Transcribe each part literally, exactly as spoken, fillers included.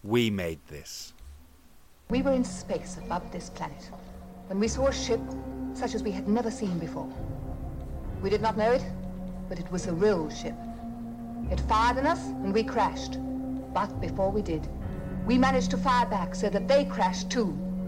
We made this. We were in space above this planet when we saw a ship such as we had never seen before. We did not know it, but it was a Rill ship. It fired on us and we crashed. But before we did, we managed to fire back so that they crashed too.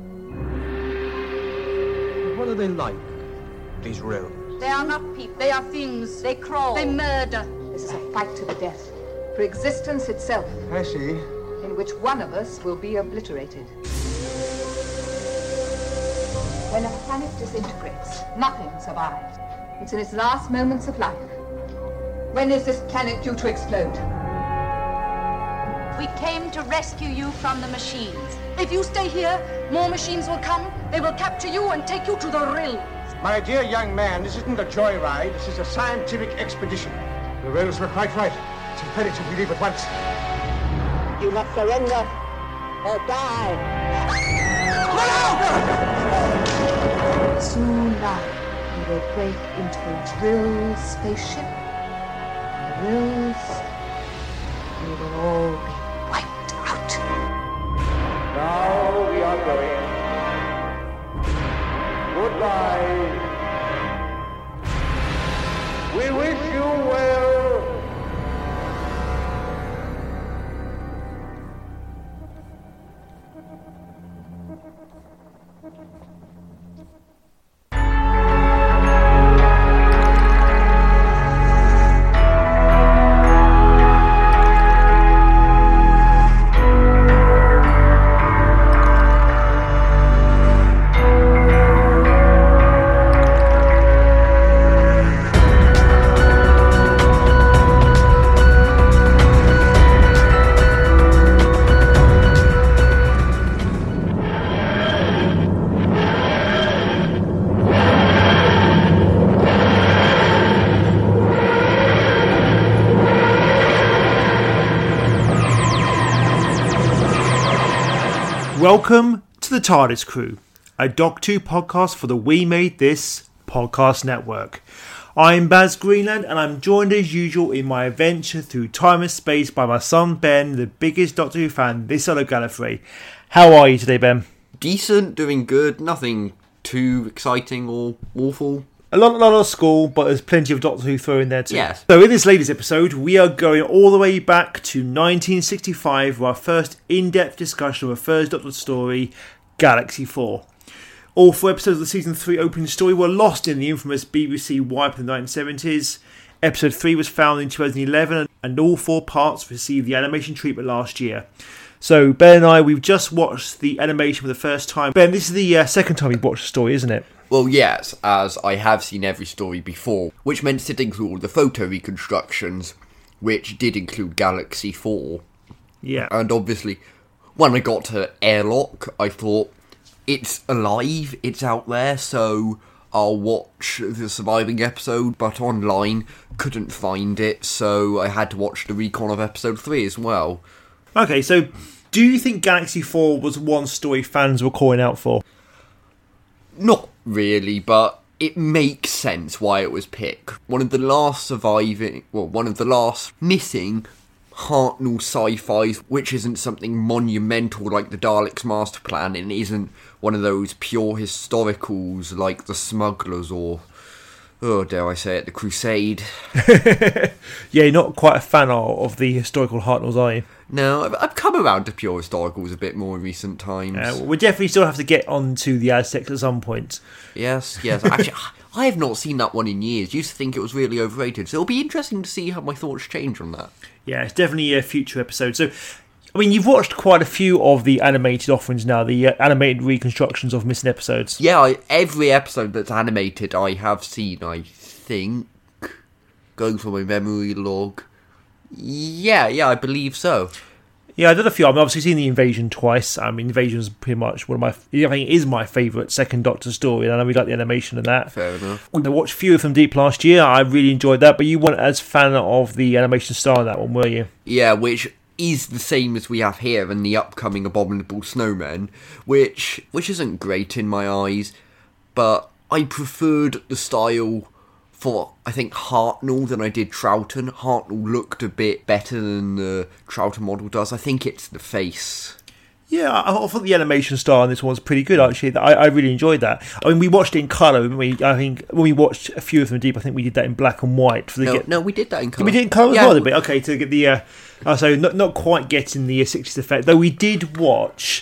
What are they like, these Rills? They are not people. They are things. They crawl. They murder. This is a fight to the death for existence itself. I see. In which one of us will be obliterated. When a planet disintegrates, nothing survives. It's in its last moments of life. When is this planet due to explode? We came to rescue you from the machines. If you stay here, more machines will come. They will capture you and take you to the Rill. My dear young man, this isn't a joyride. This is a scientific expedition. The Rills were quite right. It's imperative we leave at once. You must surrender or die. Soon now, we will break into a Rill spaceship. The Rills, we will all be wiped out. Now we are going. Goodbye. We wish you well. Welcome to the TARDIS Crew, a Doctor Who podcast for the We Made This podcast network. I'm Baz Greenland and I'm joined as usual in my adventure through time and space by my son Ben, the biggest Doctor Who fan this side of Gallifrey. How are you today, Ben? Decent, doing good, nothing too exciting or awful. A lot, a lot of school, but there's plenty of Doctor Who thrown in there too. Yes. So in this latest episode, we are going all the way back to nineteen sixty-five for our first in-depth discussion of a first Doctor story, Galaxy four. All four episodes of the Season three opening story were lost in the infamous B B C wipe in the nineteen seventies. Episode three was found in two thousand eleven, and all four parts received the animation treatment last year. So Ben and I, we've just watched the animation for the first time. Ben, this is the uh, second time we've watched the story, isn't it? Well, yes, as I have seen every story before, which meant to include the photo reconstructions, which did include Galaxy four. Yeah. And obviously, when I got to Airlock, I thought, it's alive, it's out there, so I'll watch the surviving episode, but online, couldn't find it, so I had to watch the recon of episode three as well. Okay, so do you think Galaxy four was one story fans were calling out for? Not really, but it makes sense why it was picked. One of the last surviving, well, one of the last missing Hartnell sci-fis, which isn't something monumental like the Daleks' Master Plan, and isn't one of those pure historicals like the Smugglers or, oh, dare I say it, the Crusade. Yeah, you're not quite a fan of the historical Hartnells, are you? No, I've, I've come around to pure historicals a bit more in recent times. Uh, we definitely still have to get onto the Aztecs at some point. Yes, yes. Actually, I have not seen that one in years. Used to think it was really overrated, so it'll be interesting to see how my thoughts change on that. Yeah, it's definitely a future episode. So, I mean, you've watched quite a few of the animated offerings now, the uh, animated reconstructions of missing episodes. Yeah, I, every episode that's animated I have seen, I think. Going from my memory log. Yeah, yeah, I believe so. Yeah, I did a few. I've obviously seen The Invasion twice. I mean, Invasion is pretty much one of my, I think it is my favourite second Doctor story, and I really like the animation of that. Fair enough. I watched a few of them deep last year. I really enjoyed that, but you weren't as fan of the animation style of that one, were you? Yeah, which is the same as we have here in the upcoming Abominable Snowmen, which which isn't great in my eyes, but I preferred the style for, I think, Hartnell than I did Troughton. Hartnell looked a bit better than the Troughton model does. I think it's the face. Yeah, I, I thought the animation style on this one was pretty good, actually. I, I really enjoyed that. I mean, we watched it in colour. Didn't we, I think when we watched a few of them deep, I think we did that in black and white. For the No, get- no, we did that in colour. We did it in colour Yeah, as well, we- a bit. Okay, to get the... Uh, uh, so not, not quite getting the uh, sixties effect. Though we did watch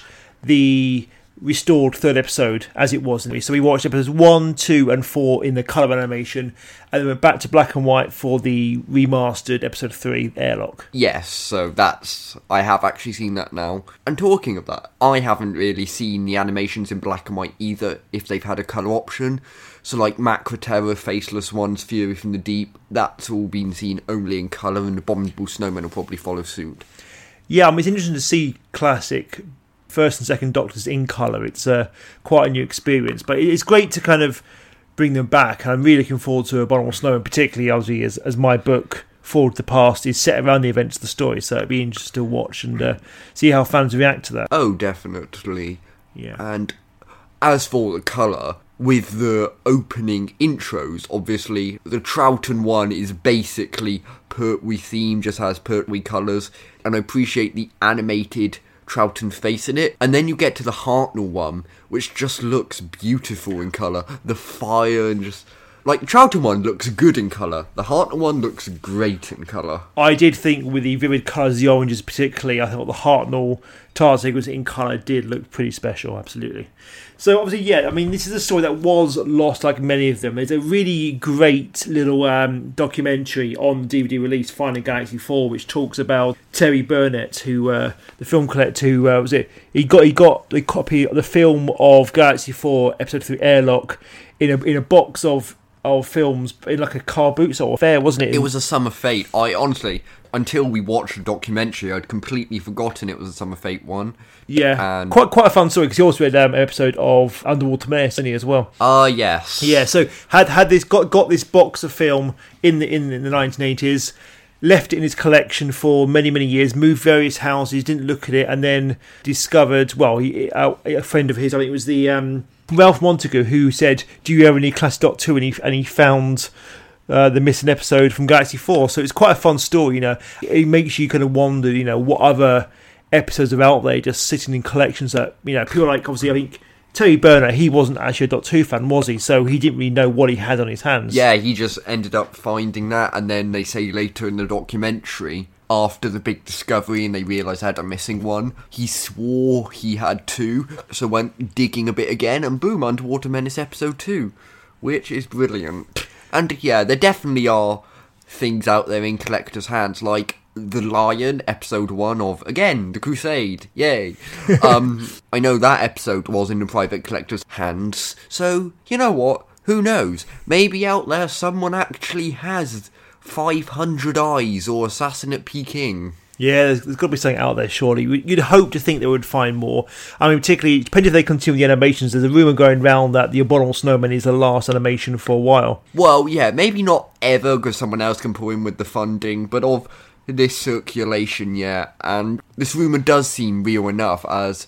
the restored third episode as it was. So we watched episodes one, two and four in the colour animation, and then went back to black and white for the remastered episode three, Airlock. Yes, so that's... I have actually seen that now. And talking of that, I haven't really seen the animations in black and white either, if they've had a colour option. So like Macra Terror, Faceless Ones, Fury from the Deep, that's all been seen only in colour, and Abominable Snowmen will probably follow suit. Yeah, I mean, it's interesting to see classic first and second Doctors in colour. It's uh, quite a new experience, but it's great to kind of bring them back. And I'm really looking forward to Abominable Snowmen, particularly obviously as, as my book Forward to the Past is set around the events of the story, so it'd be interesting to watch and uh, see how fans react to that. Oh, definitely. Yeah. And as for the colour, with the opening intros, obviously, the Troughton one is basically Pertwee theme, just has Pertwee colours, and I appreciate the animated Troughton face in it. And then you get to the Hartnell one, which just looks beautiful in colour. The fire and just... Like, the Troughton one looks good in colour. The Hartnell one looks great in colour. I did think with the vivid colours, the oranges particularly, I thought the Hartnell Tarzan was in colour did look pretty special, absolutely. So obviously, yeah, I mean, this is a story that was lost like many of them. There's a really great little um, documentary on D V D release, Finding Galaxy four, which talks about Terry Burnett, who uh, the film collector, who uh, was it? He got he got the copy of the film of Galaxy four, episode three, Airlock, in a in a box of of films in like a car boot sort of affair, wasn't it? It was a Summer Fate. I honestly, until we watched the documentary, I'd completely forgotten it was a Summer Fate one. Yeah, and quite quite a fun story because he also had um, an episode of Underwater Mess, didn't he, as well? Ah, uh, yes. Yeah, so had had this got got this box of film in the in, in the nineteen eighties, left it in his collection for many many years, moved various houses, didn't look at it, and then discovered. Well, he, a, a friend of his, I think it was the um, Ralph Montagu, who said, "Do you ever need Classic Doctor two?" And he and he found. Uh, the missing episode from Galaxy four, so it's quite a fun story. You know, it makes you kind of wonder, you know, what other episodes are out there just sitting in collections that, you know, people like, obviously, I think Terry Burnett, he wasn't actually a Doctor Who fan, was he? So he didn't really know what he had on his hands. Yeah, he just ended up finding that, and then they say later in the documentary, after the big discovery and they realised they had a missing one, he swore he had two, so went digging a bit again, and boom, Underwater Menace episode two, which is brilliant. And yeah, there definitely are things out there in collectors' hands, like The Lion, episode one of, again, The Crusade, yay. um, I know that episode was in the private collector's hands, so, you know what, who knows, maybe out there someone actually has five hundred Eyes or Assassin at Peking. Yeah, there's, there's got to be something out there, surely. You'd hope to think they would find more. I mean, particularly, depending if they continue the animations, there's a rumour going around that The Abominable Snowman is the last animation for a while. Well, yeah, maybe not ever, because someone else can pull in with the funding, but of this circulation, yeah. And this rumour does seem real enough, as,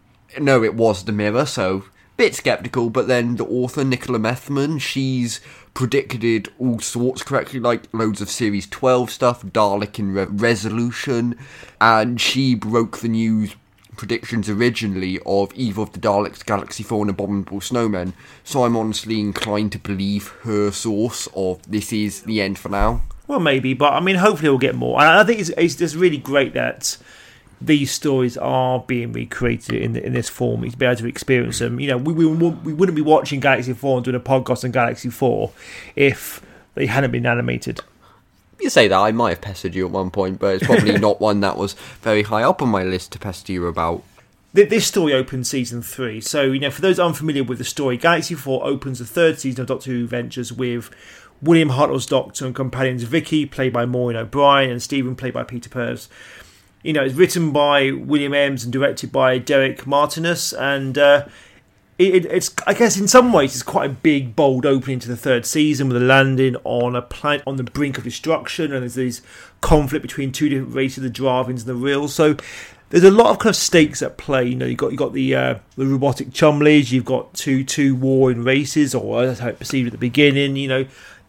no, it was The Mirror, so bit sceptical, but then the author, Nicola Methman, she's predicted all sorts correctly, like loads of Series twelve stuff, Dalek in Re- Resolution, and she broke the news predictions originally of either of the Daleks, Galaxy four and Abominable Snowmen, so I'm honestly inclined to believe her source of this is the end for now. Well, maybe, but I mean, hopefully we'll get more. And I think it's, it's just really great that these stories are being recreated in in this form. You to be able to experience them. You know, we, we we wouldn't be watching Galaxy four and doing a podcast on Galaxy four if they hadn't been animated. You say that, I might have pestered you at one point, but it's probably not one that was very high up on my list to pester you about. This story opens season three, so you know, for those unfamiliar with the story, Galaxy four opens the third season of Doctor Who Adventures with William Hartnell's Doctor and companions Vicky, played by Maureen O'Brien, and Stephen, played by Peter Purves. You know, it's written by William Eames and directed by Derek Martinus, and uh, it, it's, I guess, in some ways, it's quite a big, bold opening to the third season with a landing on a planet on the brink of destruction, and there's this conflict between two different races, the Dravins and the Rills. So there's a lot of kind of stakes at play. You know, you got you got the uh, the robotic Chumleys, you've got two two warring races, or that's how it perceived at the beginning. You know,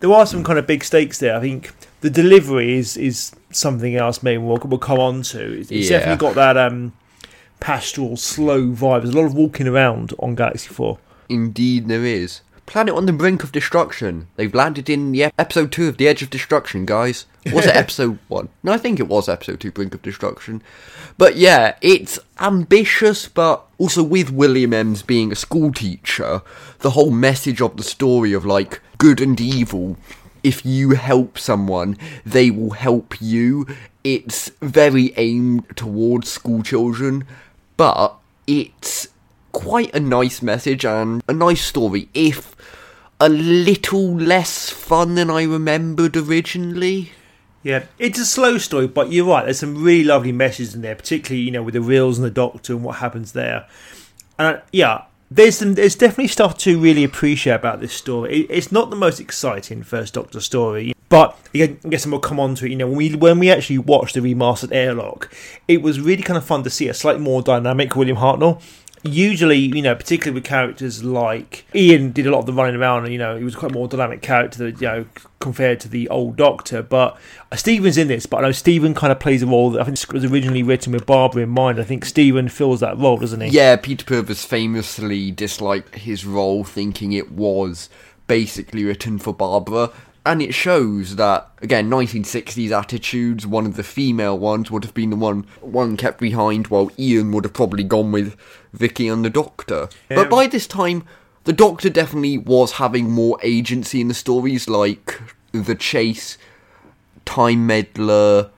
there are some kind of big stakes there. I think the delivery is is something else maybe we'll, we'll come on to. It's, it's Yeah. definitely got that um, pastoral, slow vibe. There's a lot of walking around on Galaxy four. Indeed there is. Planet on the brink of destruction. They've landed in the ep- episode two of The Edge of Destruction, guys. Was it episode one? No, I think it was episode two, Brink of Destruction. But yeah, it's ambitious, but also with William Ems being a school teacher, the whole message of the story of like good and evil. If you help someone, they will help you. It's very aimed towards school children, but it's quite a nice message and a nice story, if a little less fun than I remembered originally. Yeah, it's a slow story, but you're right. There's some really lovely messages in there, particularly you know with the reels and the Doctor and what happens there. And uh, yeah, there's some, there's definitely stuff to really appreciate about this story. It, it's not the most exciting first Doctor story, but again, I guess we'll come on to it. You know, when we when we actually watched the remastered Airlock, it was really kind of fun to see a slightly more dynamic William Hartnell. Usually, you know, particularly with characters like Ian did a lot of the running around, and you know, he was quite a more dynamic character, you know, compared to the old Doctor. But uh, Stephen's in this, but I know Stephen kind of plays a role that I think it was originally written with Barbara in mind. I think Stephen fills that role, doesn't he? Yeah, Peter Purves famously disliked his role, thinking it was basically written for Barbara. And it shows that, again, nineteen sixties attitudes, one of the female ones would have been the one one kept behind, while Ian would have probably gone with Vicky and the Doctor. Yeah. But by this time, the Doctor definitely was having more agency in the stories, like The Chase, Time Meddler,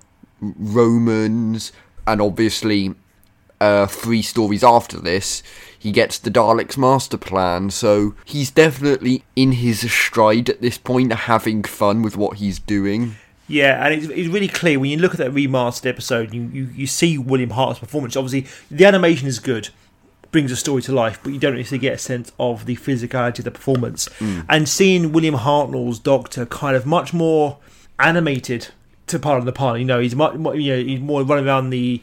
Romans, and obviously uh, three stories after this, he gets the Daleks' master plan, so he's definitely in his stride at this point, having fun with what he's doing. Yeah, and it's, it's really clear when you look at that remastered episode, you, you, you see William Hart's performance. Obviously, the animation is good, brings the story to life, but you don't necessarily get a sense of the physicality of the performance. Mm. And seeing William Hartnell's Doctor kind of much more animated, to pardon the pun, you know, he's much, you know, he's more running around the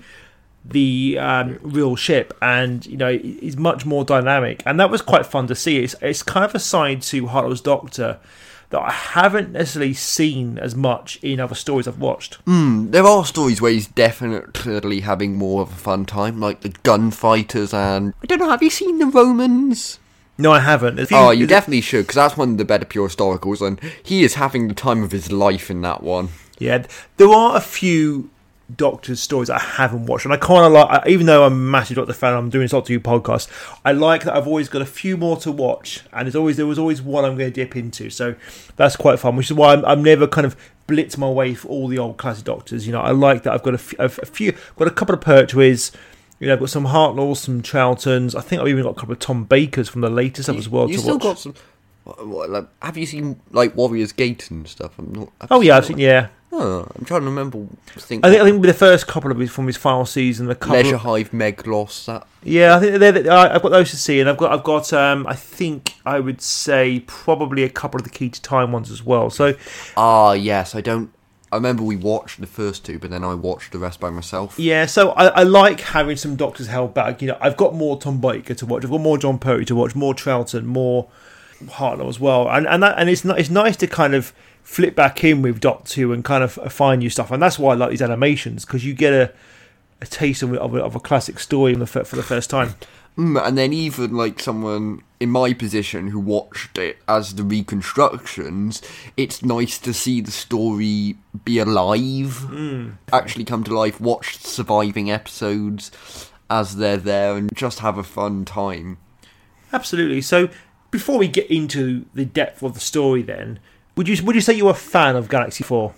the um, real ship, and you know he's much more dynamic, and that was quite fun to see. It's, it's kind of a side to Hartnell's Doctor that I haven't necessarily seen as much in other stories I've watched. Mm, there are stories where he's definitely having more of a fun time, like the Gunfighters, and I don't know, have you seen the Romans? No, I haven't. If oh, you definitely it... should, because that's one of the better pure historicals, and he is having the time of his life in that one. Yeah, there are a few Doctor's stories I haven't watched, and I kind of like, even though I'm a massive Doctor fan, I'm doing this Doctor Who podcast, I like that I've always got a few more to watch, and there's always there was always one I'm going to dip into, so that's quite fun, which is why I'm, I'm never kind of blitz my way for all the old classic Doctors. You know, I like that I've got a, f- a few, got a couple of Pertwees, you know, I've got some Hartnells, some Charltons, I think I've even got a couple of Tom Bakers from the latest stuff as well you to still watch. Got some, what, what, like, have you seen like Warriors Gate and stuff? I'm not. I've oh yeah, I've seen, yeah. Oh, I'm trying to remember. Think I think I think with the first couple of his from his final season, the couple Leisure of, Hive, Meglos. That yeah, I think they're, they're, I've got those to see, and I've got I've got um, I think I would say probably a couple of the Key to Time ones as well. So ah yes, I don't. I remember we watched the first two, but then I watched the rest by myself. Yeah, so I, I like having some Doctors held back. You know, I've got more Tom Baker to watch. I've got more John Pertwee to watch, more Charlton, more Hartnell as well, and and that, and it's not, it's nice to kind of flip back in with Doctor Who and kind of find new stuff, and that's why I like these animations, because you get a a taste of, of, a, of a classic story the, for the first time. Mm, and then even like someone in my position who watched it as the reconstructions, it's nice to see the story be alive, mm. actually come to life, watch surviving episodes as they're there, and just have a fun time. Absolutely. So before we get into the depth of the story then, would you would you say you're a fan of Galaxy four?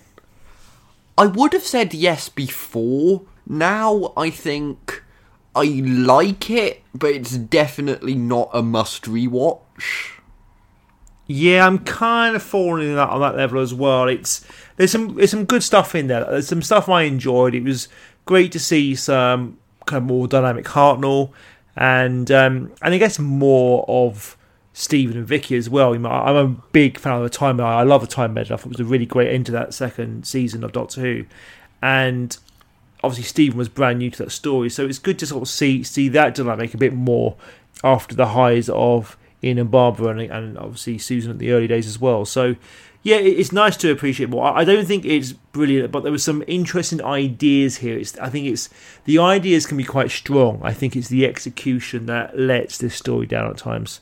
I would have said yes before. Now I think I like it, but it's definitely not a must rewatch. Yeah, I'm kind of falling in that on that level as well. It's there's some there's some good stuff in there. There's some stuff I enjoyed. It was great to see some kind of more dynamic Hartnell, and um, and I guess more of Stephen and Vicky as well. I'm a big fan of the Time Meddler. I love the Time Meddler. I thought it was a really great end to that second season of Doctor Who, and obviously Stephen was brand new to that story, so it's good to sort of see see that dynamic a bit more after the highs of Ian and Barbara, and, and obviously Susan at the early days as well. So yeah, it's nice to appreciate more. I don't think it's brilliant, but there were some interesting ideas here. It's, I think it's the ideas can be quite strong. I think it's the execution that lets this story down at times.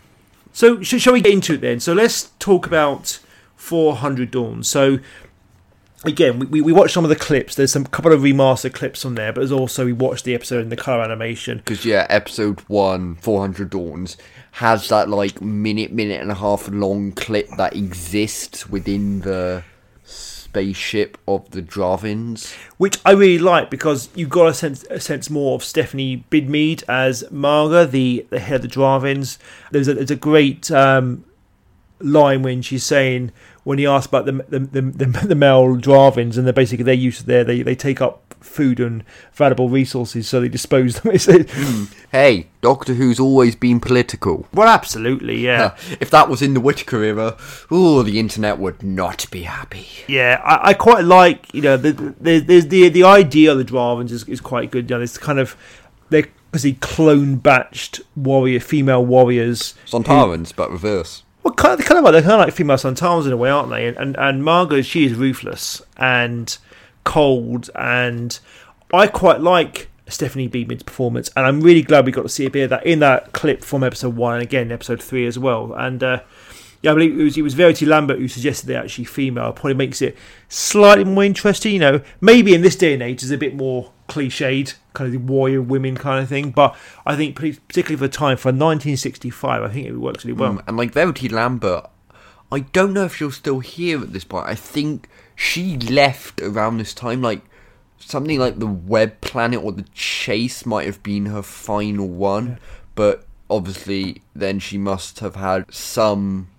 So, sh- shall we get into it then? So, let's talk about four hundred Dawn. So, again, we, we watched some of the clips. There's some couple of remastered clips on there, but there's also we watched the episode in the colour animation. Because yeah, episode one, four hundred Dawns, has that like minute, minute and a half long clip that exists within the spaceship of the Dravins, which I really like because you got a sense, a sense more of Stephanie Bidmead as Marga, the, the head of the Dravins. There's a, there's a great um, line when she's saying, when he asked about the the, the, the, the male Dravins, and they're basically they're used to there, they they take up food and valuable resources, so they dispose them. mm. Hey, Doctor Who's always been political. Well, absolutely, yeah. If that was in the Whittaker era, oh, the internet would not be happy. Yeah, I, I quite like, you know, the the the the, the idea of the Dravins is, is quite good. You know, it's kind of they're obviously clone batched warrior female warriors, Sontarans, who, but reverse. Well, kind of, kind of like they're kind of like female Sontarans in a way, aren't they? And and, and Marga, she is ruthless and cold, and I quite like Stephanie Bidmead's performance, and I'm really glad we got to see a bit of that in that clip from episode one, and again episode three as well. And uh, yeah, I believe it was, it was Verity Lambert who suggested they're actually female. Probably makes it slightly more interesting. You know, maybe in this day and age, it's a bit more cliched, kind of the warrior women kind of thing. But I think, particularly for the time, for nineteen sixty-five, I think it works really well. Mm, and like Verity Lambert, I don't know if she'll still here at this point. I think she left around this time, like something like the Web Planet or the Chase might have been her final one, yeah. But obviously then she must have had some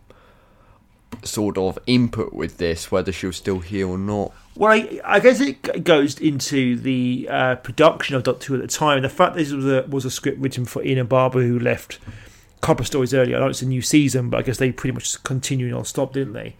sort of input with this, whether she was still here or not. Well, I, I guess it goes into the uh, production of Doctor Who at the time. The fact that this was a, was a script written for Ian and Barbara, who left a couple of stories earlier. I know it's a new season, but I guess they pretty much continued on stop, didn't they?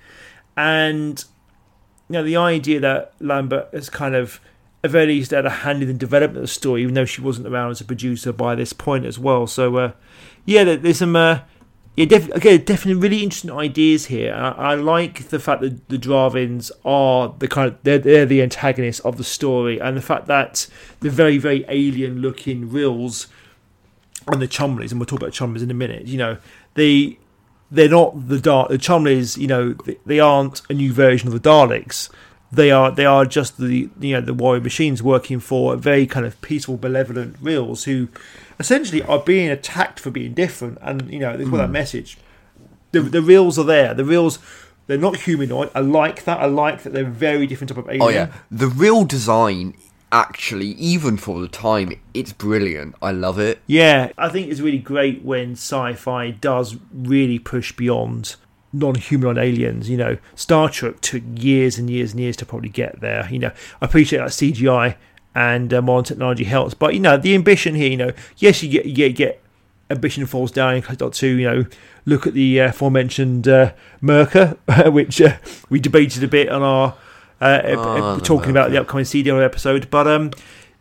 And you know, the idea that Lambert has kind of, at very least, had a hand in the development of the story, even though she wasn't around as a producer by this point as well. So, uh, yeah, there's some, uh, yeah, def- again, definitely really interesting ideas here. I-, I like the fact that the Dravins are the kind of they're, they're the antagonists of the story, and the fact that the very, very alien-looking Rills and the Chumleys, and we'll talk about Chumleys in a minute. You know, they. They're not the Daleks. The Chumleys, you know, they aren't a new version of the Daleks. They are they are just the you know the warrior machines working for very kind of peaceful, benevolent Rills who essentially are being attacked for being different. And you know, they've got mm. that message. The the Rills are there. The Rills, they're not humanoid. I like that. I like that they're very different type of alien. Oh yeah, the Rill design. Actually, even for the time, it's brilliant. I love it. Yeah, I think it's really great when sci-fi does really push beyond non-humanoid aliens. You know, Star Trek took years and years and years to probably get there. You know, I appreciate that C G I and uh, modern technology helps, but you know, the ambition here. You know, yes, you get you get, get ambition falls down in Doctor Two. You know, look at the uh, aforementioned uh, Merca, which uh, we debated a bit on our. Uh, oh, talking about the upcoming C D R episode, but um,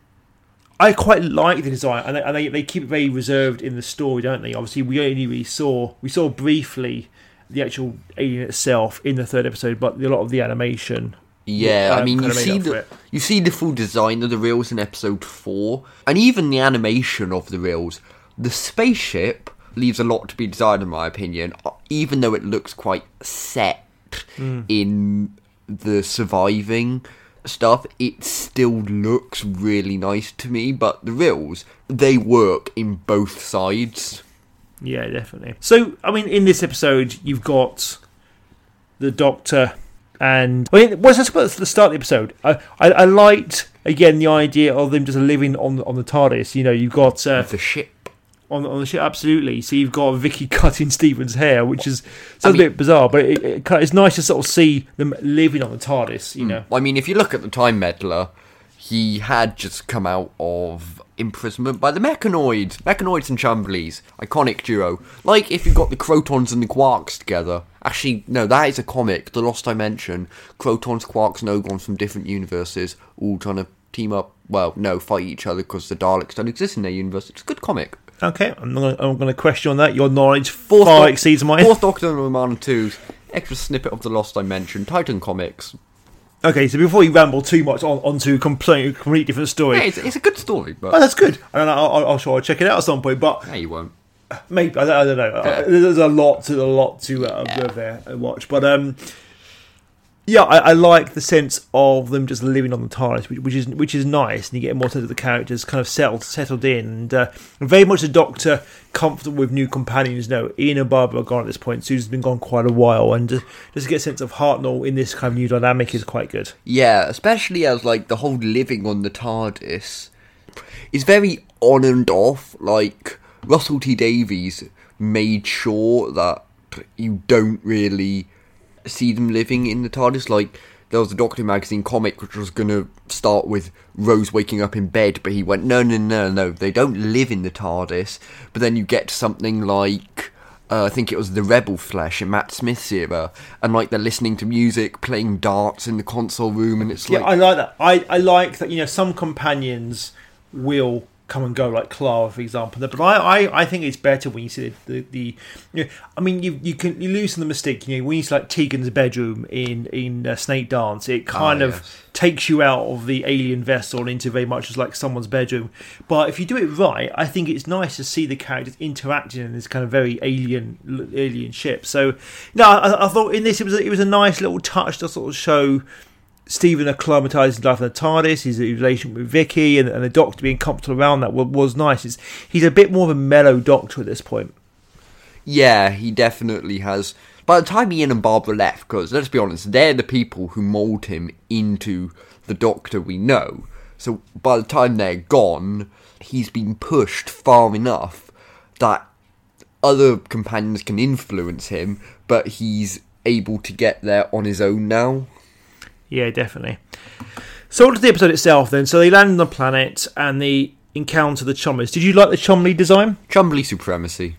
I quite like the design, and, they, and they, they keep it very reserved in the story, don't they? Obviously, we only really saw we saw briefly the actual alien itself in the third episode, but a lot of the animation. Yeah, um, I mean, you see the you see the full design of the Rills in episode four, and even the animation of the Rills. The spaceship leaves a lot to be desired, in my opinion, even though it looks quite set mm. in the surviving stuff. It still looks really nice to me, but the Rills, they work in both sides. Yeah, definitely. So, I mean, in this episode, you've got the Doctor and... I mean, what's well, the start of the episode? I, I, I liked, again, the idea of them just living on, on the TARDIS. You know, you've got... Uh, the ship. On, on the ship, absolutely. So you've got Vicky cutting Stephen's hair, which is sounds I mean, a bit bizarre, but it, it, it's nice to sort of see them living on the TARDIS, you know. I mean, if you look at the Time Meddler, he had just come out of imprisonment by the Mechanoids. Mechanoids and Chumleys. Iconic duo. Like if you've got the Crotons and the Quarks together. Actually, no, that is a comic, The Lost Dimension. Crotons, Quarks, and Ogons from different universes, all trying to team up, well, no, fight each other because the Daleks don't exist in their universe. It's a good comic. Okay, I'm not gonna, I'm going to question on that. Your knowledge fourth far do- exceeds mine. Fourth Doctor and Romana two. extra snippet of The Lost Dimension, Titan Comics. Okay, so before you ramble too much on onto a completely, completely different story. Yeah, it's, it's a good story, but... Oh, that's good. I don't know, I'll, I'll, sure I'll check it out at some point, but... No, you won't. Maybe, I don't, I don't know. Yeah. There's a lot to a lot to uh, observe Yeah. there and watch. But, um... yeah, I, I like the sense of them just living on the TARDIS, which, which is which is nice, and you get more sense of the characters kind of settled settled in, and uh, very much the Doctor comfortable with new companions. No, Ian and Barbara are gone at this point. Susan's been gone quite a while, and uh, just to get a sense of Hartnell in this kind of new dynamic is quite good. Yeah, especially as, like, the whole living on the TARDIS is very on and off. Like, Russell T Davies made sure that you don't really see them living in the TARDIS. Like, there was a Doctor magazine comic which was going to start with Rose waking up in bed, but he went, no, no, no, no, they don't live in the TARDIS. But then you get something like, uh, I think it was The Rebel Flesh in Matt Smith's era, and, like, they're listening to music, playing darts in the console room, and it's like... Yeah, I like that. I, I like that, you know, some companions will come and go, like Clara, for example. But I, I, I think it's better when you see the, the, the you know, I mean, you you can you lose some of the mystique. You know, when you see like Tegan's bedroom in in uh, Snake Dance, it kind Ah, of yes. takes you out of the alien vessel and into very much as like someone's bedroom. But if you do it right, I think it's nice to see the characters interacting in this kind of very alien alien ship. So, no, I, I thought in this it was a, it was a nice little touch to sort of show Stephen acclimatising life in the TARDIS, his relationship with Vicky, and, and the Doctor being comfortable around that was, was nice. It's, he's a bit more of a mellow Doctor at this point. Yeah, he definitely has. By the time Ian and Barbara left, because let's be honest, they're the people who mould him into the Doctor we know. So by the time they're gone, he's been pushed far enough that other companions can influence him, but he's able to get there on his own now. Yeah, definitely. So on to the episode itself then. So they land on the planet and they encounter the Chumleys. Did you like the Chumley design? Chumley supremacy.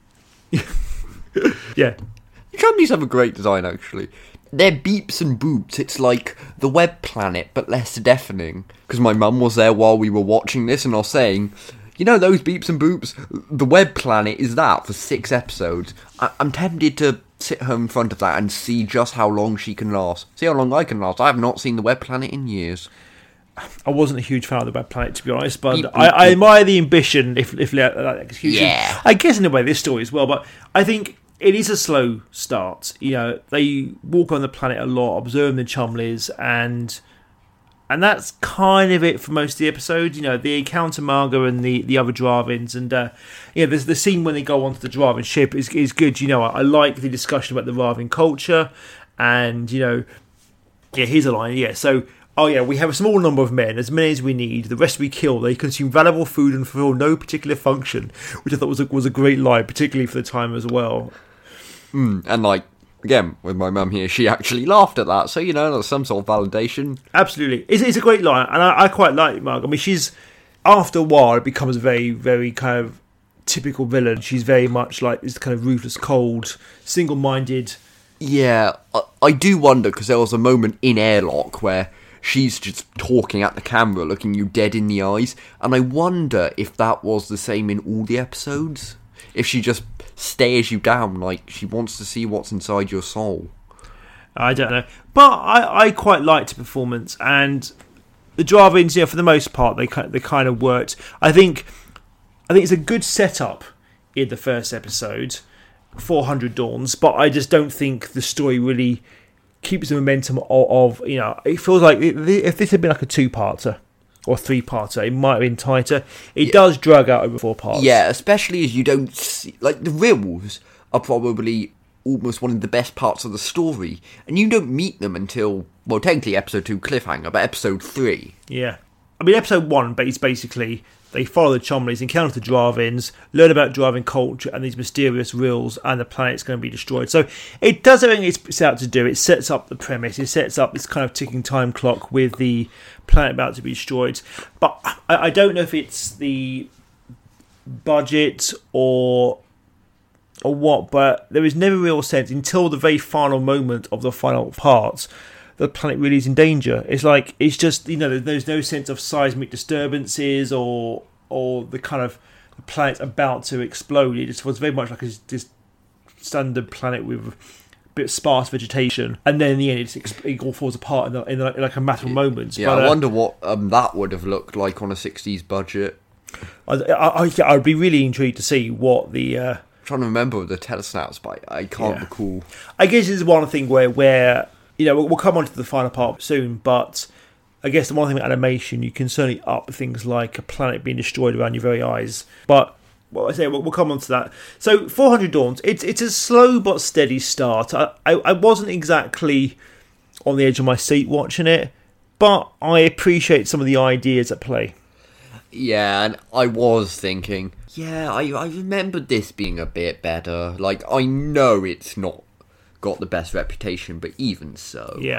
Yeah. Chumleys have a great design, actually. They're beeps and boops. It's like the web planet, but less deafening. Because my mum was there while we were watching this, and I was saying, you know those beeps and boops? The web planet is that for six episodes. I- I'm tempted to sit her in front of that and see just how long she can last. See how long I can last. I have not seen the web planet in years. I wasn't a huge fan of the Bad Planet, to be honest, but Beep, beep, I, I beep. admire the ambition, if if like, execution. Yeah. I guess in a way this story as well, but I think it is a slow start. You know, they walk on the planet a lot, observe the Chumleys, and and that's kind of it for most of the episode. You know, they encounter Marga and the, the other Dravins, and uh, yeah, there's the scene when they go onto the Dravin ship is is good. You know, I, I like the discussion about the Dravin culture, and you know, yeah, here's a line. Yeah, so. Oh yeah, we have a small number of men, as many as we need. The rest we kill. They consume valuable food and fulfill no particular function, which I thought was a, was a great line, particularly for the time as well. Mm, and like, again, with my mum here, she actually laughed at that. So, you know, that's some sort of validation. Absolutely, it's, it's a great line, and I, I quite like Mark. I mean, she's after a while it becomes a very, very kind of typical villain. She's very much like this kind of ruthless, cold, single-minded. Yeah, I, I do wonder, because there was a moment in Airlock where she's just talking at the camera, looking you dead in the eyes, and I wonder if that was the same in all the episodes. If she just stares you down like she wants to see what's inside your soul. I don't know, but I, I quite liked the performance, and the Dravins, you know, for the most part, they they kind of worked. I think, I think it's a good setup in the first episode, four hundred Dawns, but I just don't think the story really keeps the momentum of, of, you know, it feels like if this had been like a two-parter or three-parter, it might have been tighter. It Yeah. does drag out over four parts. Yeah, especially as you don't see... Like, the Rills are probably almost one of the best parts of the story, and you don't meet them until, well, technically episode two cliffhanger, but episode three. Yeah. I mean, episode one is basically they follow the Chumleys, encounter the Dravins, learn about Dravin culture and these mysterious Rills, and the planet's going to be destroyed. So it does everything it's set out to do. It sets up the premise. It sets up this kind of ticking time clock with the planet about to be destroyed. But I, I don't know if it's the budget or or what, but there is never real sense until the very final moment of the final parts the planet really is in danger. It's like, it's just, you know, there's no sense of seismic disturbances or or the kind of the planet about to explode. It just was very much like a this standard planet with bit sparse vegetation, and then in the end it's, it all falls apart in, the, in, the, in like a matter of moments. Yeah, but, I uh, wonder what um, that would have looked like on a sixties budget. I, I, I, I'd be really intrigued to see what the... Uh, I'm trying to remember the telesnaps, but I can't Yeah. recall. I guess this is one thing where, where you know, we'll, we'll come on to the final part soon, but I guess the one thing with animation, you can certainly up things like a planet being destroyed around your very eyes. But, well, I say, we'll, we'll come on to that. So, four hundred Dawns, it's it's a slow but steady start. I, I, I wasn't exactly on the edge of my seat watching it, but I appreciate some of the ideas at play. Yeah, and I was thinking, yeah, I, I remembered this being a bit better. Like, I know it's not got the best reputation, but even so. Yeah.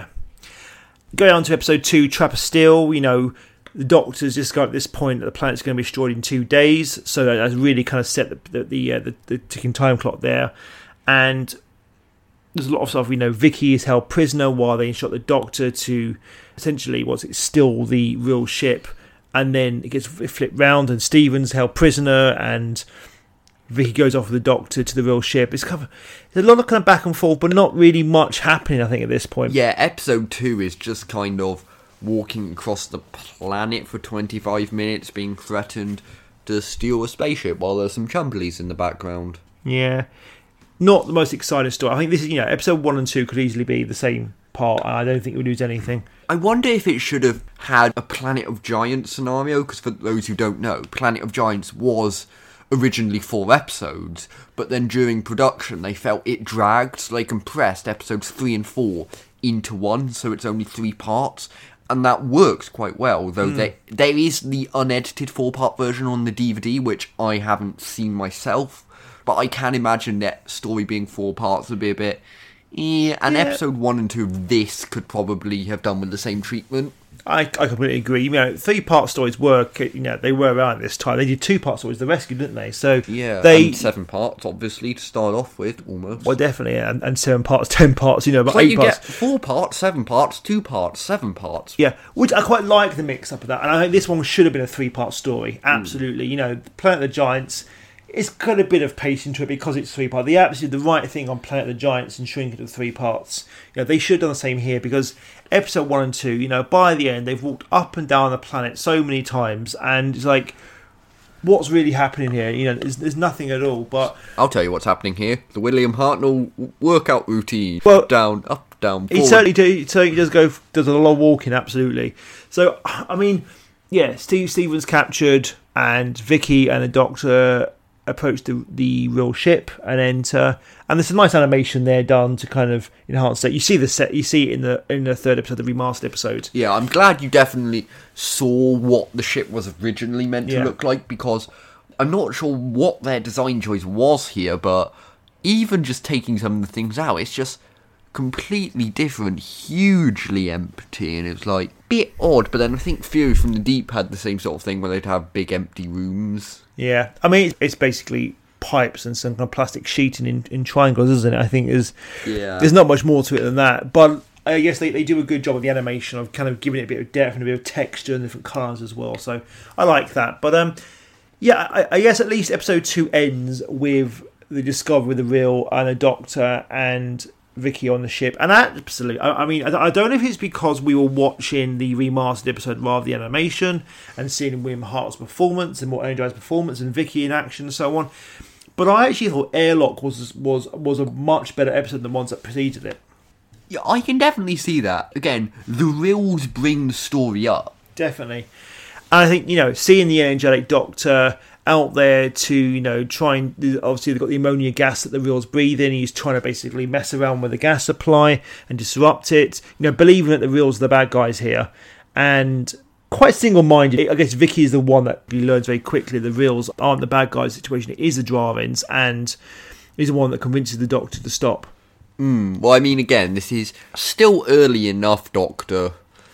Going on to episode two, Trap of Steel, you know, the Doctor's just got at this point that the planet's going to be destroyed in two days, so that has really kind of set the the, the, uh, the, the ticking time clock there. And there's a lot of stuff, you know, Vicky is held prisoner while they instruct the Doctor to essentially, what's it, steal the real ship. And then it gets flipped round, and Stephen's held prisoner, and Vicky goes off with the Doctor to the real ship. It's kind of, there's a lot of kind of back and forth, but not really much happening, I think, at this point. Yeah, episode two is just kind of walking across the planet for twenty-five minutes, being threatened to steal a spaceship while there's some Chumblies in the background. Yeah. Not the most exciting story. I think this is, you know, episode one and two could easily be the same part, and I don't think it would lose anything. I wonder if it should have had a Planet of Giants scenario, because for those who don't know, Planet of Giants was originally four episodes, but then during production they felt it dragged, so they compressed episodes three and four into one, so it's only three parts, and that works quite well, though mm. there, there is the unedited four-part version on the D V D, which I haven't seen myself, but I can imagine that story being four parts would be a bit... Yeah, and yeah. episode one and two of this could probably have done with the same treatment. I, I completely agree. You know, three-part stories work. You know, they were around this time. They did two-part stories, The Rescue, didn't they? So yeah, they and seven parts, obviously, to start off with, almost. Well, definitely, and, and seven parts, ten parts. You know, but so eight you parts. get four parts, seven parts, two parts, seven parts. Yeah, which I quite like the mix-up of that, and I think this one should have been a three-part story. Absolutely, mm. You know, Planet of the Giants. It's got a bit of pace into it because it's three parts. They absolutely did the right thing on Planet of the Giants and shrink it to three parts. You know, they should have done the same here, because episode one and two, you know, by the end they've walked up and down the planet so many times, and it's like, what's really happening here? You know, there's, there's nothing at all. But I'll tell you what's happening here: the William Hartnell workout routine. Well, up, down, up, down. He forward. certainly, do, he certainly does go. Does a lot of walking, absolutely. So, I mean, yeah, Steve Stevens captured, and Vicky and the Doctor approach the the real ship and enter, and there's a nice animation there done to kind of enhance that. You see the set, you see it in the in the third episode, the remastered episode. Yeah, I'm glad you definitely saw what the ship was originally meant to Yeah. look like, because I'm not sure what their design choice was here, but even just taking some of the things out, it's just completely different, hugely empty, and it's like a bit odd. But then I think Fury from the Deep had the same sort of thing where they'd have big empty rooms. Yeah, I mean, it's basically pipes and some kind of plastic sheeting in, in triangles, isn't it? I think is Yeah. there's not much more to it than that. But I guess they, they do a good job of the animation of kind of giving it a bit of depth and a bit of texture and different colours as well. So I like that. But um, yeah, I, I guess at least episode two ends with the discovery of the real and a Doctor and Vicky on the ship. And absolutely, I, I mean, I, I don't know if it's because we were watching the remastered episode rather than the animation and seeing William Hart's performance and more energized performance and Vicky in action and so on. But I actually thought Airlock was was was a much better episode than the ones that preceded it. Yeah, I can definitely see that. Again, the reels bring the story up. Definitely. And I think, you know, seeing the energetic Doctor out there to, you know, try and, obviously they've got the ammonia gas that the reels breathe in. He's trying to basically mess around with the gas supply and disrupt it. You know, believing that the reels are the bad guys here. And quite single-minded. I guess Vicky is the one that he learns very quickly the reels aren't the bad guys situation. It is the Drahvins, and he's the one that convinces the Doctor to stop. Mm, well, I mean, again, this is still early enough, Doctor,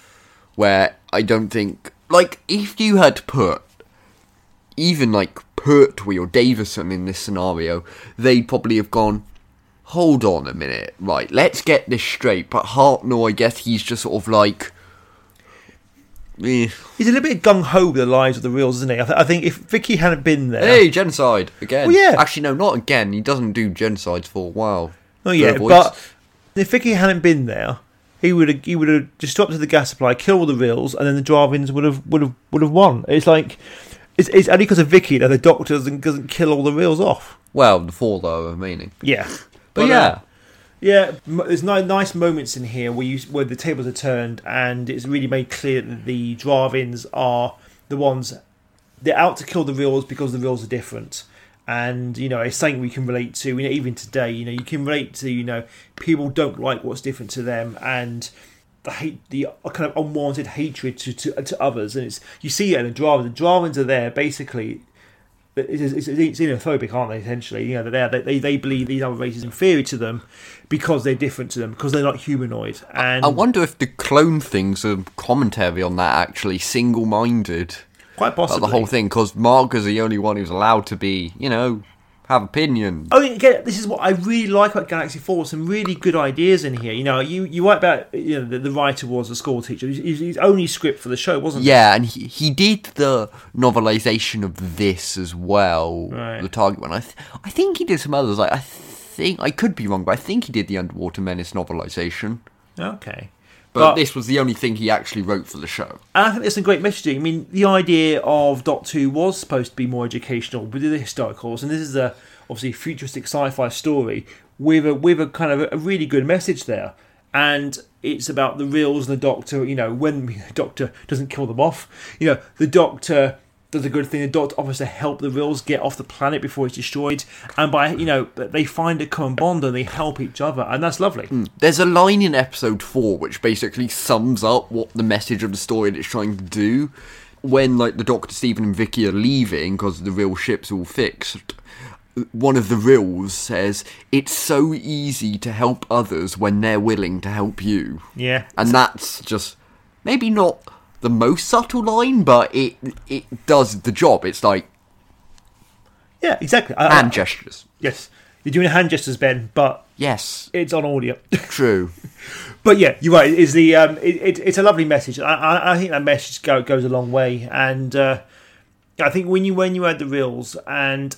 where I don't think... Like, if you had put even, like, Pertwee or Davison in this scenario, they'd probably have gone, hold on a minute, right, let's get this straight. But Hartnell, I guess he's just sort of like... Eh. He's a little bit gung-ho with the lives of the reels, isn't he? I, th- I think if Vicky hadn't been there... Hey, genocide, again. Well, yeah. Actually, no, not again. He doesn't do genocides for a while. Oh, yeah, Avoids. but If Vicky hadn't been there, he would have he would have disrupted the gas supply, killed all the Rills, and then the Dravins would have would have would have won. It's like it's, it's only because of Vicky that the Doctor doesn't, doesn't kill all the Rills off. Well, the four though, of meaning. Yeah, But, yeah. uh, yeah. There's no, nice moments in here where you where the tables are turned, and it's really made clear that the Dravins are the ones they're out to kill the Rills because the Rills are different. And, you know, it's something we can relate to. You know, even today, you know, you can relate to, you know, people don't like what's different to them, and the hate, the kind of unwanted hatred to, to, to others. And it's you see it in the Dravins. The Dravins are there basically. It's, it's, it's xenophobic, aren't they? Essentially, you know, they're there. They they believe these other races are inferior to them because they're different to them, because they're not humanoid. And I wonder if the clone thing's a commentary on that. Actually, single-minded. Quite possibly. About the whole thing, because Mark is the only one who's allowed to be, you know, have opinion. I mean, again, this is what I really like about Galaxy four. Some really good ideas in here. You know, you, you write about, you know, the, the writer was a school teacher. His, his only script for the show, wasn't Yeah, and he, he did the novelisation of this as well, Right. the Target one. I th- I think he did some others. Like I think I could be wrong, but I think he did the Underwater Menace novelisation. it? Okay. But, But- this was the only thing he actually wrote for the show. And I think there's some great messaging. I mean, the idea of Doctor Who was supposed to be more educational with the historicals, and this is a obviously futuristic sci-fi story with a with a kind of a really good message there. And it's about the Rills and the Doctor. You know, when the Doctor doesn't kill them off, you know, the Doctor does a good thing. The Doctor offers to help the Rills get off the planet before it's destroyed, and by you know they find a common bond and they help each other, and that's lovely. There's a line in episode four which basically sums up what the message of the story that it's trying to do. When like the Doctor, Stephen and Vicky are leaving because the Rill ship's all fixed, one of the Rills says, "It's so easy to help others when they're willing to help you." Yeah, And that's just maybe not the most subtle line, but it it does the job. It's like yeah, exactly. I- hand I- gestures. Yes, you're doing hand gestures, Ben, but Yes, it's on audio. true. But yeah, you're right. Is the um, it, it, it's a lovely message. I, I, I think that message go, goes a long way, and uh, I think when you when you add the Rills and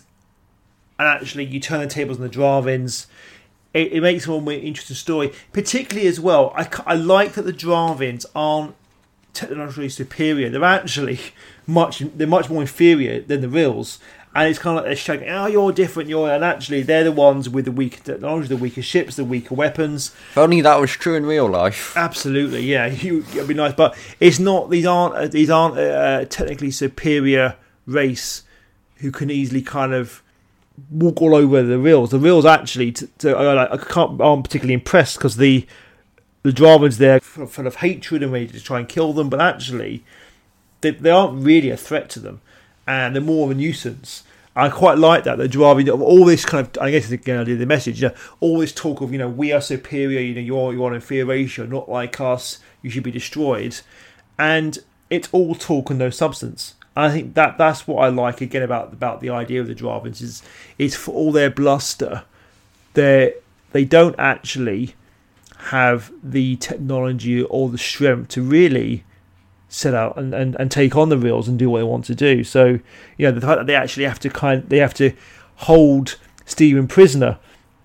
and actually you turn the tables on the Dravins, it, it makes a more interesting story. Particularly as well, I, I like that the Dravins aren't technologically superior. They're actually much they're much more inferior than the Rills. And it's kind of like they're showing, oh, you're different, you're, and actually they're the ones with the weaker technology, the weaker ships, the weaker weapons. If only that was true in real life. Absolutely, yeah, you, it'd be nice, but it's not. These aren't these aren't a technically superior race who can easily kind of walk all over the Rills. The Rills actually, to, to, I can't, aren't particularly impressed because the the Dravins there full full of hatred and ready to try and kill them, but actually they, they aren't really a threat to them, and they're more of a nuisance. I quite like that. The Dravin, all this kind of, I guess, again, the message, you know, all this talk of, you know, we are superior, you know, you're you're an inferior race, you're not like us, you should be destroyed, and it's all talk and no substance. And I think that that's what I like again about about the idea of the Dravins is is for all their bluster, they they don't actually have the technology or the strength to really set out and, and, and take on the Rills and do what they want to do. So, you know, the fact that they actually have to kind they have to hold Stephen prisoner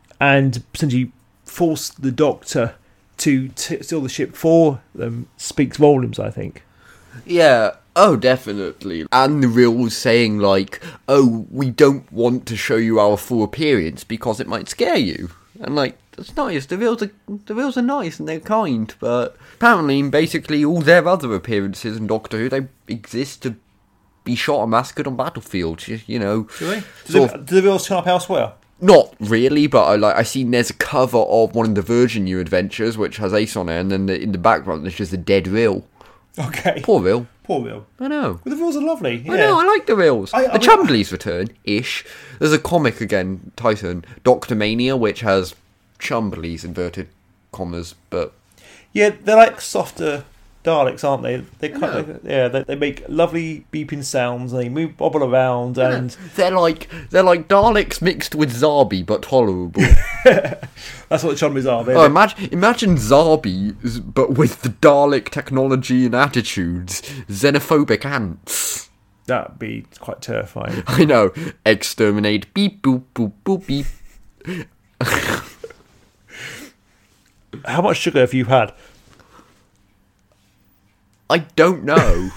and essentially force the Doctor to t- steal the ship for them speaks volumes, I think. Yeah, oh, definitely. And the Rills saying, like, oh, we don't want to show you our full appearance because it might scare you. And, like, that's nice. The Rills are, the Rills are nice and they're kind, but apparently, in basically all their other appearances in Doctor Who, they exist to be shot and massacred on battlefields, you, you know. Do they? Do sort the, of- do the Rills turn up elsewhere? Not really, but I like I seen there's a cover of one of the Virgin New Adventures, which has Ace on it, and then the, in the background there's just a dead Rill. Okay. Poor Rill. Poor Rill. I know. Well, the Rills are lovely. Yeah. I know, I like the Rills. I- I the mean- Chumblies return, ish. There's a comic again, Titan, Doctor Mania, which has Chumblies, inverted commas, but... Yeah, they're like softer Daleks, aren't they? They kind Yeah. of, yeah, they, they make lovely beeping sounds. And they move, bobble around, and They're like they're like Daleks mixed with Zarbi, but tolerable. that's what the Chumleys are. They're, Oh, imagine, imagine Zarbi, but with the Dalek technology and attitudes. Xenophobic ants. that'd be quite terrifying. I know. Exterminate. Beep, boop, boop, boop, beep. How much sugar have you had? I don't know.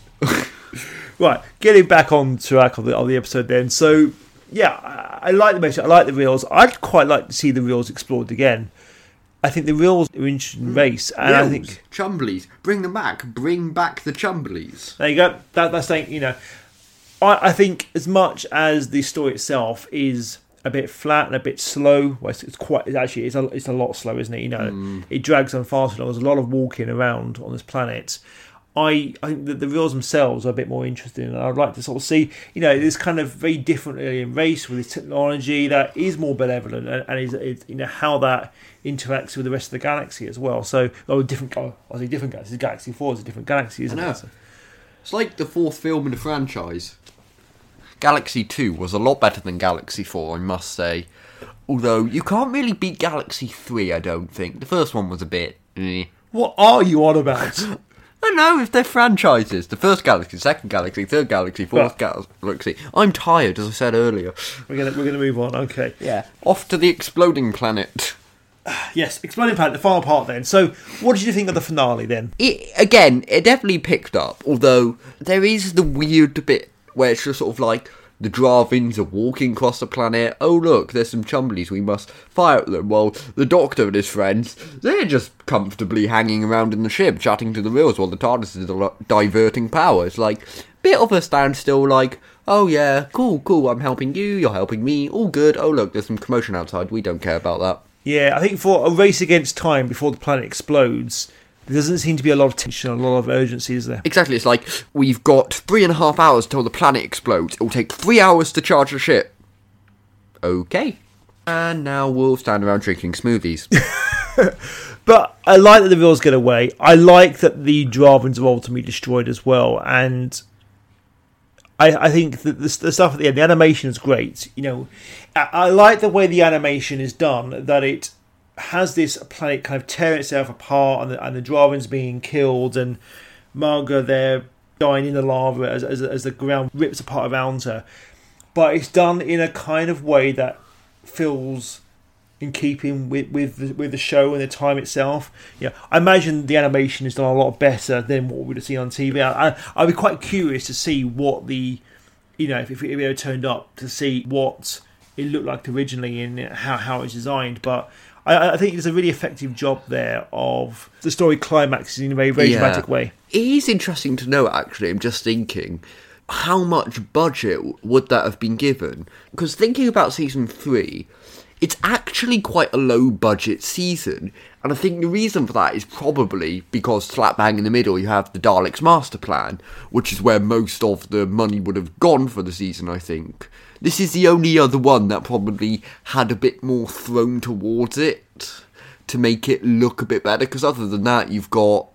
Right, getting back on track on the, on the episode then. So, yeah, I, I like the message. I like the reels. I'd quite like to see the reels explored again. I think the reels are interesting race, and Reels, I think Chumbleys, bring them back. Bring back the Chumbleys. there you go. That, that's saying, you know, I, I think as much as the story itself is a bit flat and a bit slow, well, it's, it's quite it's actually it's a it's a lot slow, isn't it? You know, mm. it drags on far too long. There's a lot of walking around on this planet. I, I think that the reels themselves are a bit more interesting, and I'd like to sort of see, you know, this kind of very different alien race with this technology that is more benevolent, and, and is, is you know how that interacts with the rest of the galaxy as well. So, oh, different, oh, I say different galaxies. Galaxy Four is a different galaxy, isn't I know. it? So, it's like the fourth film in the franchise. Galaxy Two was a lot better than Galaxy Four, I must say. Although you can't really beat Galaxy Three, I don't think. The first one was a bit. Eh. what are you on about? I don't know if they're franchises. The first Galaxy, second Galaxy, third Galaxy, fourth Well- Galaxy. I'm tired, as I said earlier. we're gonna we're gonna move on. Okay. Yeah. Off to the exploding planet. Yes, exploding planet. The final part then. So, what did you think of the finale then? It, again, it definitely picked up, although there is the weird bit where it's just sort of like the Dravins are walking across the planet. Oh, look, there's some Chumbleys, we must fire at them. Well, the Doctor and his friends, they're just comfortably hanging around in the ship, chatting to the reels while the TARDIS is al- diverting power. It's like, bit of a standstill, like, oh yeah, cool, cool, I'm helping you, you're helping me, all good. Oh, look, there's some commotion outside, we don't care about that. Yeah, I think for a race against time before the planet explodes, there doesn't seem to be a lot of tension, a lot of urgency, is there? Exactly, it's like, we've got three and a half hours till the planet explodes. It will take three hours to charge the ship. Okay. And now we'll stand around drinking smoothies. But I like that the reels get away. I like that the Dravins are ultimately destroyed as well, and I, I think that the, the stuff at the end, the animation is great. You know, I, I like the way the animation is done, that it has this planet kind of tearing itself apart, and the, and the Dravins being killed, and Marga there dying in the lava as, as as the ground rips apart around her. But it's done in a kind of way that feels in keeping with with the, with the show and the time itself. Yeah, I imagine the animation is done a lot better than what we'd have seen on T V. I, I, I'd be quite curious to see what the, you know, if, if it ever turned up, to see what it looked like originally and how, how it was designed. But I, I think it's a really effective job there of the story climaxing in a very, very Yeah. dramatic way. It is interesting to know, actually. I'm just thinking, how much budget would that have been given? Because thinking about season three, it's actually quite a low budget season, and I think the reason for that is probably because slap bang in the middle you have the Daleks master plan, which is where most of the money would have gone for the season, I think. This is the only other one that probably had a bit more thrown towards it to make it look a bit better, because other than that you've got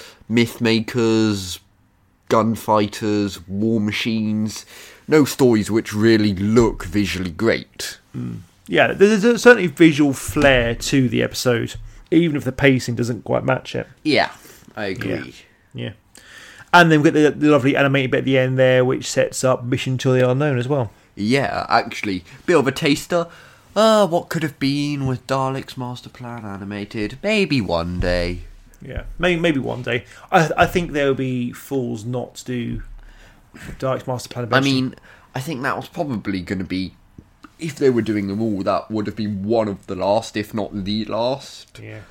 Mythmakers, gunfighters, war machines, no stories which really look visually great. Mm. Yeah, there's a certainly visual flair to the episode, even if the pacing doesn't quite match it. Yeah, I agree. Yeah. yeah. And then we've got the, the lovely animated bit at the end there, which sets up Mission to the Unknown as well. Yeah, actually, bit of a taster. Uh, what could have been with Daleks Master Plan animated? Maybe one day. Yeah, maybe maybe one day. I I think there will be fools not to do Daleks Master Plan. Eventually. I mean, I think that was probably going to be, if they were doing them all, that would have been one of the last, if not the last. Yeah.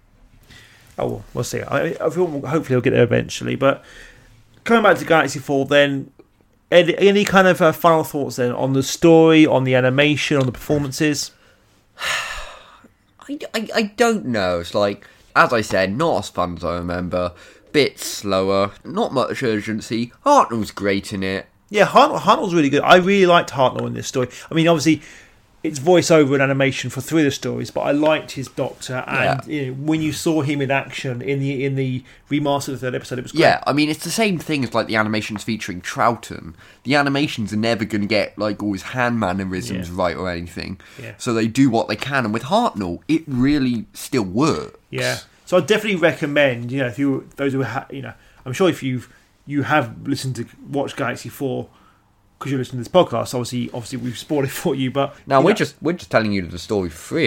Oh, well, we'll see. I, I feel hopefully they'll get there eventually. But coming back to Galaxy Four, then, any, any kind of uh, final thoughts then on the story, on the animation, on the performances? I, I, I don't know. It's like, as I said, not as fun as I remember. Bit slower, not much urgency. Hartnell's great in it. Yeah, Hartnell, Hartnell's really good. I really liked Hartnell in this story. I mean, obviously, it's voiceover and animation for three of the stories, but I liked his Doctor, and Yeah. you know, when you saw him in action in the in the remastered third episode, it was great. Yeah, I mean, it's the same thing as like the animations featuring Troughton. The animations are never going to get like all his hand mannerisms Yeah. right or anything. Yeah. So they do what they can, and with Hartnell, it really still works. Yeah. So I definitely recommend, you know, if you those who ha- you know, I'm sure if you've you have listened to watch Galaxy Four, because you're listening to this podcast. Obviously, obviously we've spoiled it for you, but No, you we're know. just we're just telling you the story for free.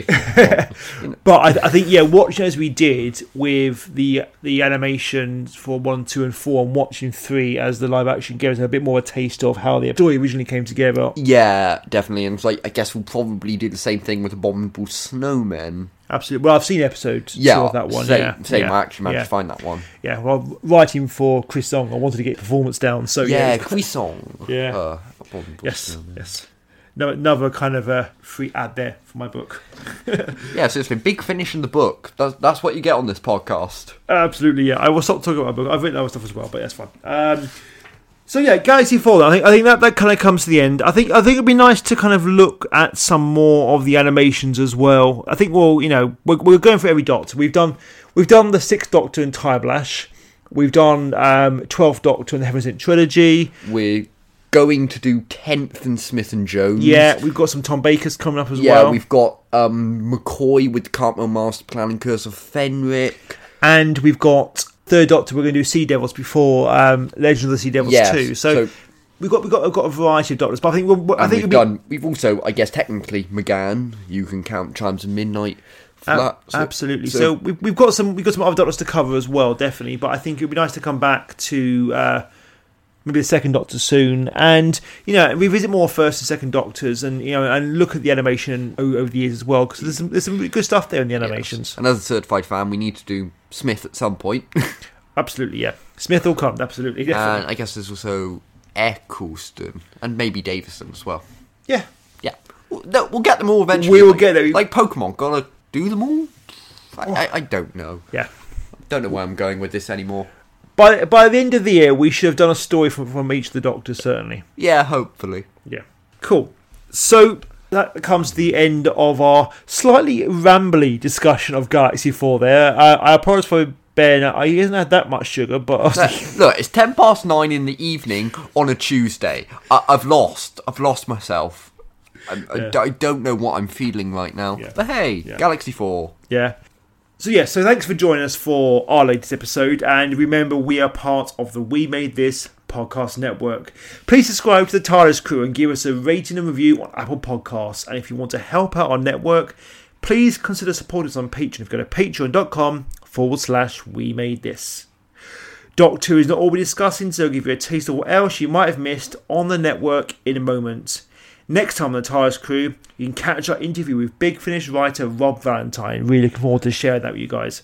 But I, I think yeah, watching as we did with the the animations for one, two, and four, and watching three as the live action gives us a bit more a taste of how the story originally came together. Yeah, definitely. And it's like I guess we'll probably do the same thing with Abominable Snowmen. Absolutely. Well, I've seen episodes Yeah, of that one. Same, yeah, same. yeah, I actually managed yeah. to find that one. Yeah, well, writing for Chris Song, I wanted to get performance down. So Yeah, yeah, Cuisson. Yeah. Uh, Abominable yes, Snowmen. yes. No, another kind of a free ad there for my book. Yeah, seriously, big finish in the book. That's that's what you get on this podcast. Absolutely, yeah. I will stop talking about my book. I've written other stuff as well, but that's fine. Um, so yeah, Galaxy Four. I think I think that, that kind of comes to the end. I think I think it'd be nice to kind of look at some more of the animations as well. I think well, you know, we're, we're going for every Doctor. We've done we've done the Sixth Doctor in Tyblash. We've done um, Twelfth Doctor in the Heaven Sent trilogy. We're going to do tenth and Smith and Jones. Yeah, we've got some Tom Bakers coming up as yeah, well. we've got um, McCoy with Cartmel Master Plan and Curse of Fenric. And we've got Third Doctor. We're going to do Sea Devils before um, Legends of the Sea Devils Yes, too. So, so- we've got we've got we've got a variety of Doctors. But I think we'll, I And think we've it'll be- done. We've also, I guess, technically McGann. You can count Chimes of Midnight. For Ab- that. So- absolutely. So, we've, we've got some we've got some other Doctors to cover as well, definitely. But I think it'd be nice to come back to uh, maybe the Second Doctor soon, and you know revisit more First and Second Doctors, and you know and look at the animation over, over the years as well, because there's some there's some really good stuff there in the animations. Yes. And as a certified fan, we need to do Smith at some point. Absolutely, yeah. Smith will come. Absolutely, definitely. And I guess there's also Eccleston and maybe Davison as well. yeah. Yeah, we'll, no, we'll get them all eventually. We will like, get there. Like Pokemon, gotta do them all. I, I, I don't know. Yeah. Don't know where I'm going with this anymore. By by the end of the year, we should have done a story from, from each of the Doctors, certainly. Yeah, hopefully. Yeah. Cool. So that comes to the end of our slightly rambly discussion of Galaxy four there. Uh, I apologise for Ben. I he hasn't had that much sugar, but... No, look, it's ten past nine in the evening on a Tuesday. I, I've lost. I've lost myself. I, I Yeah. d- I don't know what I'm feeling right now. Yeah. But hey, Yeah. Galaxy four. yeah. So yeah, so thanks for joining us for our latest episode, and remember we are part of the We Made This podcast network. Please subscribe to the TARDIS crew and give us a rating and review on Apple Podcasts, and if you want to help out our network, please consider supporting us on Patreon. If you go to patreon.com forward slash We Made This. Doctor Who is not all we're discussing, so I'll give you a taste of what else you might have missed on the network in a moment. Next time on the TARDIS crew, you can catch our interview with Big Finish writer Rob Valentine. Really looking forward to sharing that with you guys.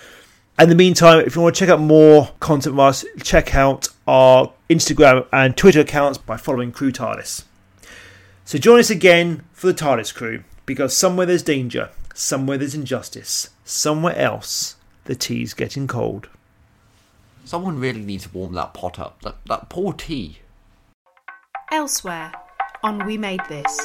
In the meantime, if you want to check out more content from us, check out our Instagram and Twitter accounts by following Crew TARDIS. So join us again for the TARDIS crew, because somewhere there's danger, somewhere there's injustice, somewhere else the tea's getting cold. Someone really needs to warm that pot up. That, that poor tea. Elsewhere on We Made This.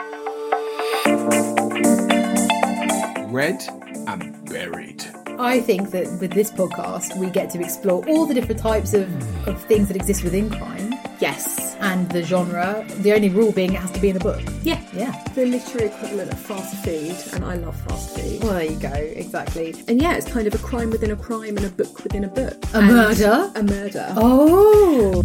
Read and buried. I think that with this podcast, we get to explore all the different types of, of things that exist within crime. Yes. And the genre. The only rule being it has to be in a book. Yeah, yeah. The literary equivalent of fast food, and I love fast food. Well, there you go. Exactly. And yeah, it's kind of a crime within a crime and a book within a book. A And murder? A murder. Oh!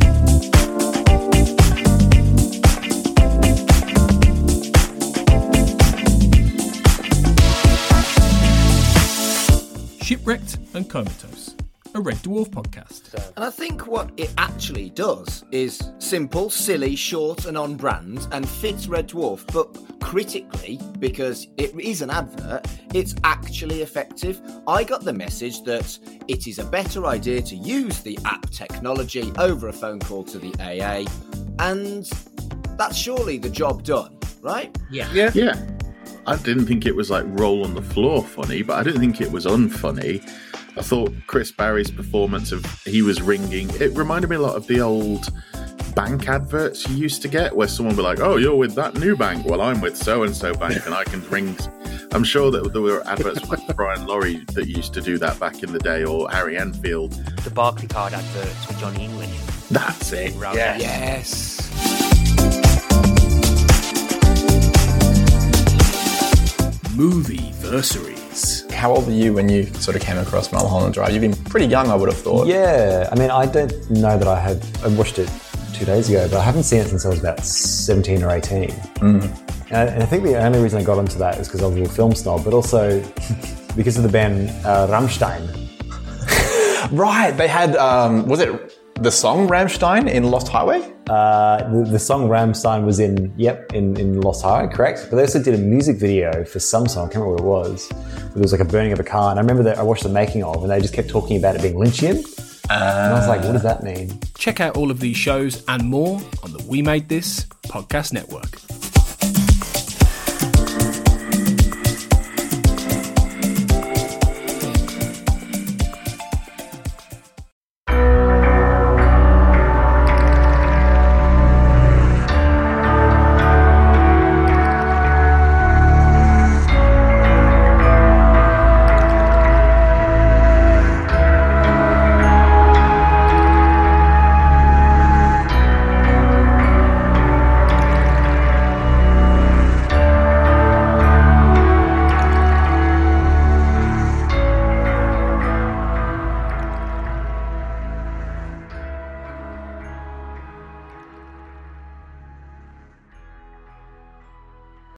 Shipwrecked and Comatose, a Red Dwarf podcast. And I think what it actually does is simple, silly, short and on brand and fits Red Dwarf, but critically, because it is an advert, it's actually effective. I got the message that it is a better idea to use the app technology over a phone call to the A A, and that's surely the job done, right? Yeah. Yeah. Yeah. I didn't think it was like roll on the floor funny, but I didn't think it was unfunny. I thought Chris Barry's performance of he was ringing, it reminded me a lot of the old bank adverts you used to get where someone would be like, oh, you're with that new bank. Well, I'm with so-and-so bank and I can ring. I'm sure that there were adverts like Brian Laurie that used to do that back in the day, or Harry Enfield. The Barclaycard adverts with Johnny English. That's it. Yeah. Yes. Movie versaries. How old were you when you sort of came across Mulholland Drive? You've been pretty young, I would have thought. Yeah, I mean, I don't know that I had. I watched it two days ago, but I haven't seen it since I was about seventeen or eighteen. Mm. And I think the only reason I got into that is because I was a little film snob, but also because of the band uh, Rammstein. Right, they had, um, was it the song Rammstein in Lost Highway? Uh, the, the song Rammstein was in, yep, in, in Lost Highway, correct. But they also did a music video for some song, I can't remember what it was. It was like a burning of a car, and I remember that I watched the making of, and they just kept talking about it being Lynchian. Uh, and I was like, what does that mean? Check out all of these shows and more on the We Made This podcast network.